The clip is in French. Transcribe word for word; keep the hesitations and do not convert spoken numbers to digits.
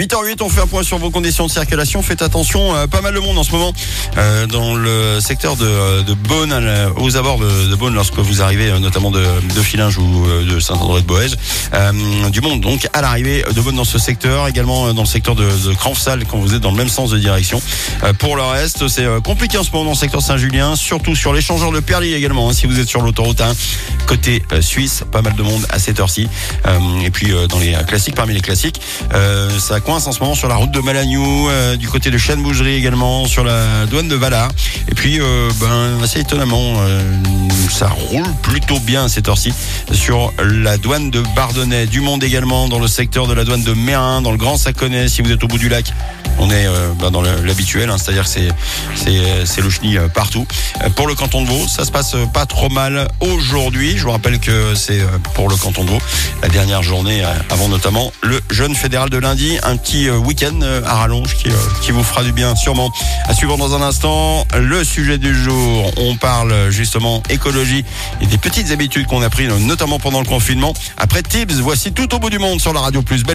huit heures huit, on fait un point sur vos conditions de circulation. Faites attention, euh, pas mal de monde en ce moment euh, dans le secteur de, de Beaune, aux abords de, de Beaune, lorsque vous arrivez euh, notamment de, de Fillinges ou euh, de Saint-André-de-Boëge. Euh, du monde donc à l'arrivée de Beaune dans ce secteur, également euh, dans le secteur de, de Cranfsal quand vous êtes dans le même sens de direction. Euh, pour le reste, c'est euh, compliqué en ce moment dans le secteur Saint-Julien, surtout sur l'échangeur de Perly également, hein, si vous êtes sur l'autoroute un, côté euh, suisse, pas mal de monde à cette heure-ci. Euh, et puis euh, dans les classiques, parmi les classiques, euh, ça coince en ce moment sur la route de Malagnou, euh, du côté de Chêne-Bougerie également, sur la douane de Valard. Et puis, euh, ben, assez étonnamment, euh, ça roule plutôt bien à cette heure-ci sur la douane de Bardonnay. Du monde également dans le secteur de la douane de Mérin, dans le Grand Saconnet, si vous êtes au bout du lac. On est euh, ben, dans le, l'habituel, hein, c'est-à-dire que c'est, c'est, c'est le chenille euh, partout. Euh, pour le canton de Vaud, ça se passe euh, pas trop mal aujourd'hui. Je vous rappelle que c'est euh, pour le canton de Vaud la dernière journée euh, avant notamment le jeûne fédéral de lundi. Un petit euh, week-end euh, à rallonge qui, euh, qui vous fera du bien sûrement. À suivre dans un instant, le sujet du jour. On parle justement écologie et des petites habitudes qu'on a prises, notamment pendant le confinement. Après Tibbs, voici Tout au bout du monde sur la Radio Plus.